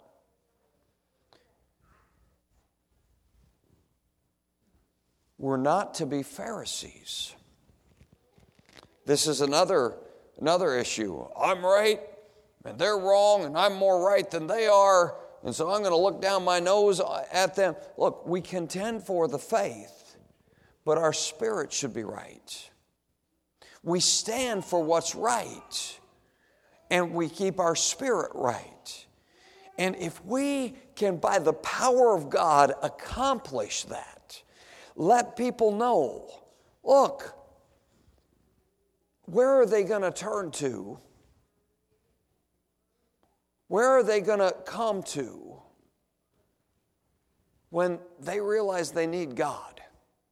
We're not to be Pharisees. This is another, another issue. I'm right, and they're wrong, and I'm more right than they are, and so I'm going to look down my nose at them. Look, we contend for the faith, but our spirit should be right. We stand for what's right, and we keep our spirit right. And if we can, by the power of God, accomplish that, let people know, look, where are they going to turn to? Where are they going to come to when they realize they need God?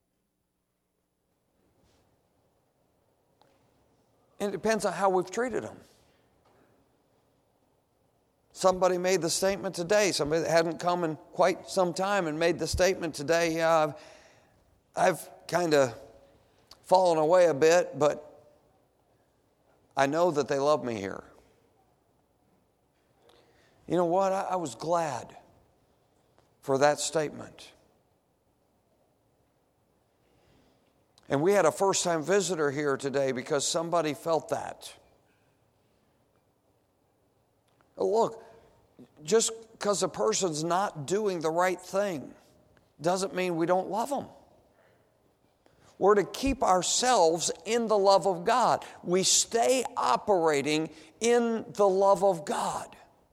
And it depends on how we've treated them. Somebody made the statement today, somebody that hadn't come in quite some time and made the statement today, yeah, I've, I've kind of fallen away a bit, but I know that they love me here. You know what? I, I was glad for that statement. And we had a first-time visitor here today because somebody felt that. Look, just because a person's not doing the right thing doesn't mean we don't love them. We're to keep ourselves in the love of God. We stay operating in the love of God.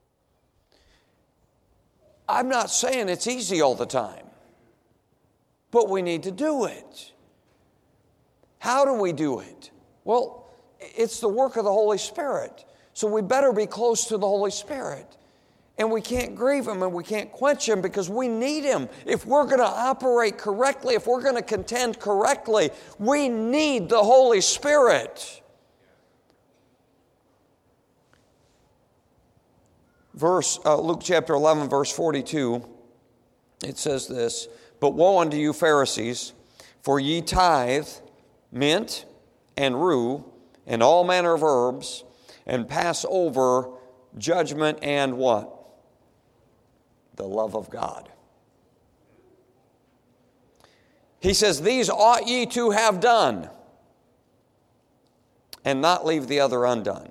I'm not saying it's easy all the time, but we need to do it. How do we do it? Well, it's the work of the Holy Spirit. So we better be close to the Holy Spirit. And we can't grieve Him and we can't quench Him because we need Him. If we're going to operate correctly, if we're going to contend correctly, we need the Holy Spirit. Verse uh, Luke chapter eleven, verse forty-two, it says this, "But woe unto you, Pharisees, for ye tithe mint and rue and all manner of herbs, and pass over judgment and" what? The love of God. He says, "These ought ye to have done, and not leave the other undone."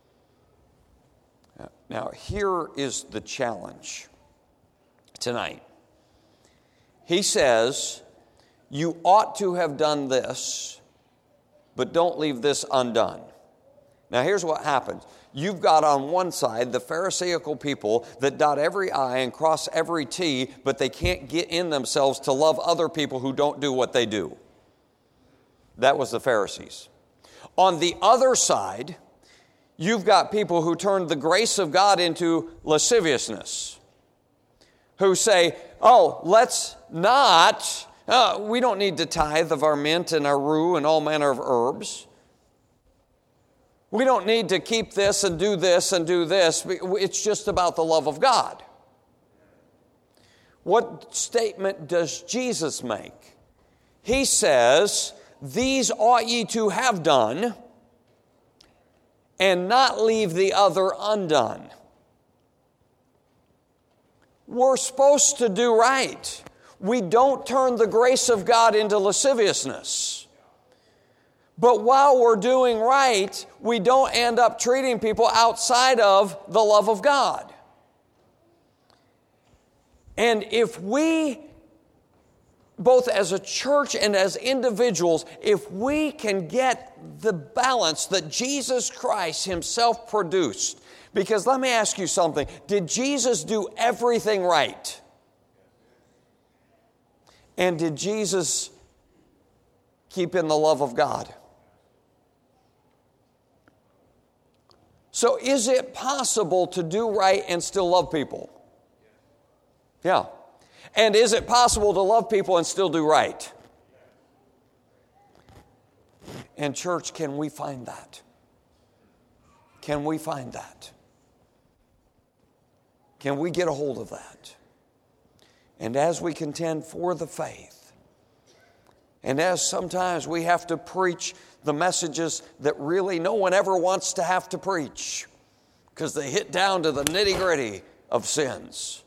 Now, here is the challenge tonight. He says, you ought to have done this, but don't leave this undone. Now here's what happens. You've got on one side the Pharisaical people that dot every I and cross every T, but they can't get in themselves to love other people who don't do what they do. That was the Pharisees. On the other side, you've got people who turned the grace of God into lasciviousness, who say, oh, let's not, uh, we don't need to tithe of our mint and our rue and all manner of herbs. We don't need to keep this and do this and do this. It's just about the love of God. What statement does Jesus make? He says, these ought ye to have done, and not leave the other undone. We're supposed to do right. We don't turn the grace of God into lasciviousness. But while we're doing right, we don't end up treating people outside of the love of God. And if we, both as a church and as individuals, if we can get the balance that Jesus Christ Himself produced, because let me ask you something, did Jesus do everything right? And did Jesus keep in the love of God? So is it possible to do right and still love people? Yeah. And is it possible to love people and still do right? And church, can we find that? Can we find that? Can we get a hold of that? And as we contend for the faith, and as sometimes we have to preach the messages that really no one ever wants to have to preach because they hit down to the nitty-gritty of sins.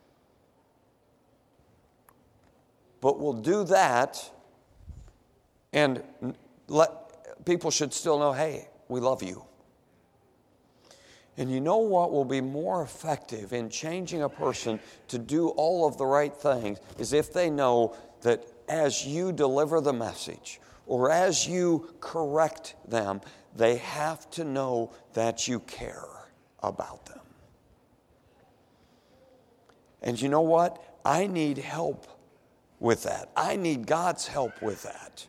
But we'll do that, and let people should still know, hey, we love you. And you know what will be more effective in changing a person to do all of the right things is if they know that as you deliver the message or as you correct them, they have to know that you care about them. And you know what? I need help with that. I need God's help with that.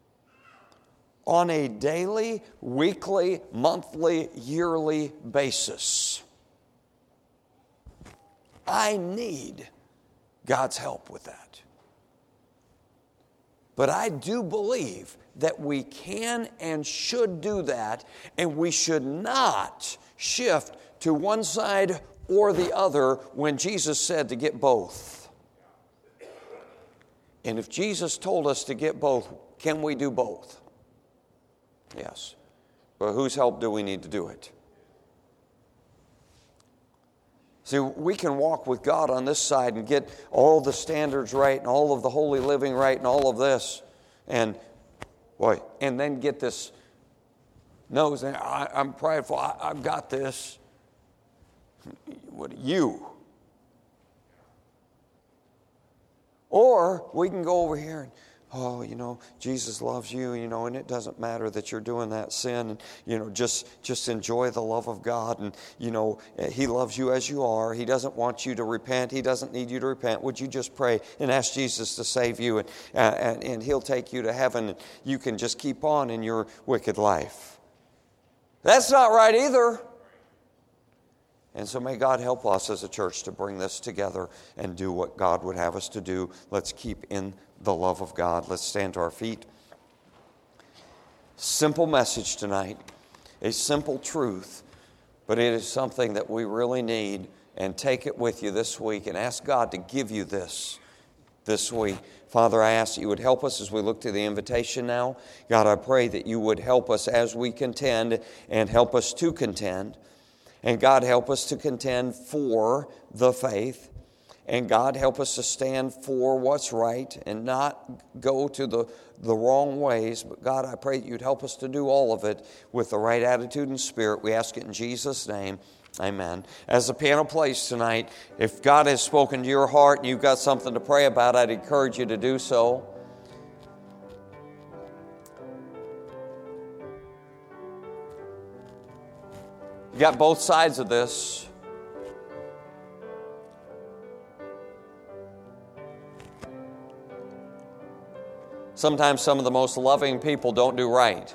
On a daily, weekly, monthly, yearly basis. I need God's help with that. But I do believe that we can and should do that, and we should not shift to one side or the other when Jesus said to get both. And if Jesus told us to get both, can we do both? Yes. But whose help do we need to do it? See, we can walk with God on this side and get all the standards right and all of the holy living right and all of this. And, boy, and then get this nose, and I, I'm prideful, I, I've got this. What you? Or we can go over here and, oh, you know, Jesus loves you, you know, and it doesn't matter that you're doing that sin. And, you know, just, just enjoy the love of God. And, you know, He loves you as you are. He doesn't want you to repent. He doesn't need you to repent. Would you just pray and ask Jesus to save you? And, uh, and, and He'll take you to heaven. And you can just keep on in your wicked life. That's not right either. And so may God help us as a church to bring this together and do what God would have us to do. Let's keep in the love of God. Let's stand to our feet. Simple message tonight, a simple truth, but it is something that we really need. And take it with you this week and ask God to give you this this week. Father, I ask that you would help us as we look to the invitation now. God, I pray that you would help us as we contend and help us to contend. And God, help us to contend for the faith. And God, help us to stand for what's right and not go to the, the wrong ways. But God, I pray that you'd help us to do all of it with the right attitude and spirit. We ask it in Jesus' name. Amen. As the piano plays tonight, if God has spoken to your heart and you've got something to pray about, I'd encourage you to do so. You got both sides of this. Sometimes some of the most loving people don't do right.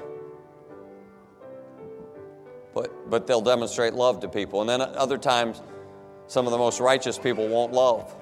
But, but they'll demonstrate love to people. And then other times, some of the most righteous people won't love.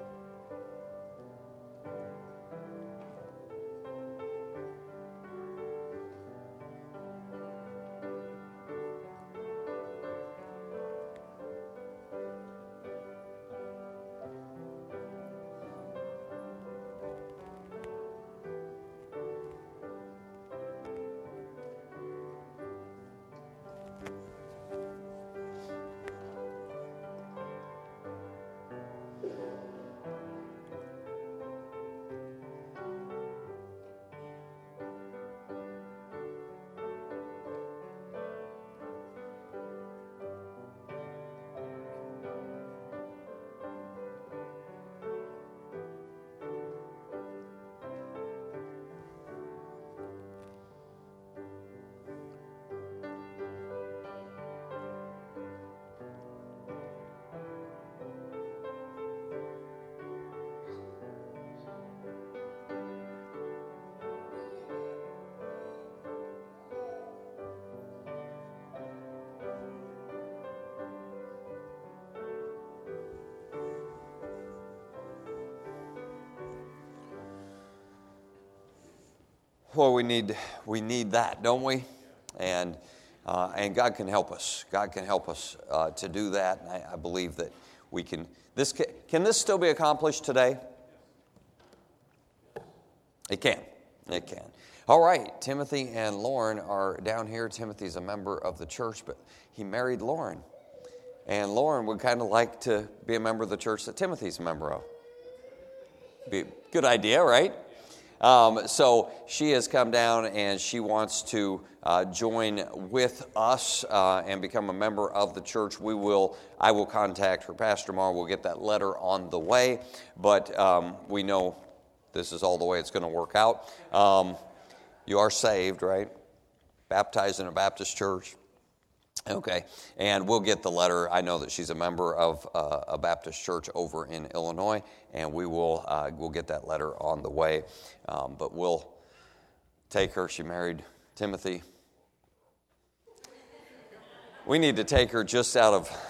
Well, we need we need that, don't we? And uh, and God can help us. God can help us uh, to do that. And I, I believe that we can. This can, can this still be accomplished today? It can. It can. All right. Timothy and Lauren are down here. Timothy's a member of the church, but he married Lauren, and Lauren would kind of like to be a member of the church that Timothy's a member of. Be a good idea, right? Um, so she has come down and she wants to uh, join with us uh, and become a member of the church. We will. I will contact her pastor tomorrow. We'll get that letter on the way. But um, we know this is all the way it's going to work out. Um, you are saved, right? Baptized in a Baptist church. Okay, and we'll get the letter. I know that she's a member of uh, a Baptist church over in Illinois, and we will uh, we'll get that letter on the way. Um, but we'll take her. She married Timothy. We need to take her just out of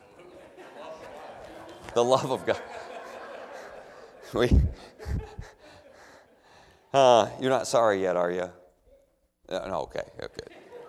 the love of God. We, uh, you're not sorry yet, are you? Uh, no, okay, okay.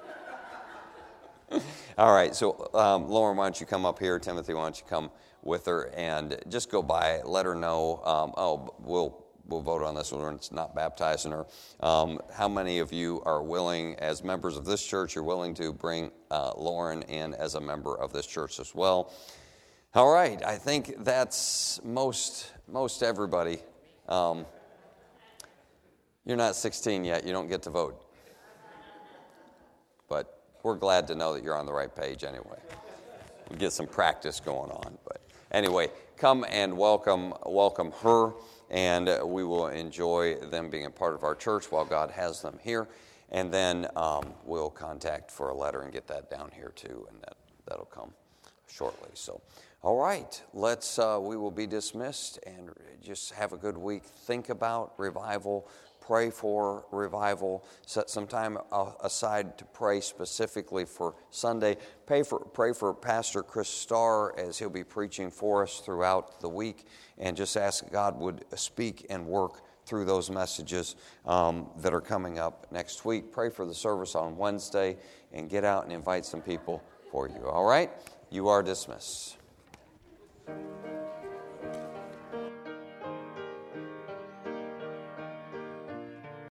All right, so um, Lauren, why don't you come up here? Timothy, why don't you come with her and just go by, let her know. Um, oh, we'll we'll vote on this one. It's not baptizing her. Um, how many of you are willing, as members of this church, you're willing to bring uh, Lauren in as a member of this church as well? All right, I think that's most most everybody. Um, you're not sixteen yet. You don't get to vote. But we're glad to know that you're on the right page anyway. We get some practice going on. But anyway, come and welcome welcome her, and we will enjoy them being a part of our church while God has them here. And then um, we'll contact for a letter and get that down here too, and that, that'll come shortly. So, all right, let's. Uh, we will be dismissed, and just have a good week. Think about revival. Pray for revival. Set some time aside to pray specifically for Sunday. Pray for, pray for Pastor Chris Starr as he'll be preaching for us throughout the week. And just ask God would speak and work through those messages um, that are coming up next week. Pray for the service on Wednesday and get out and invite some people for you. All right? You are dismissed.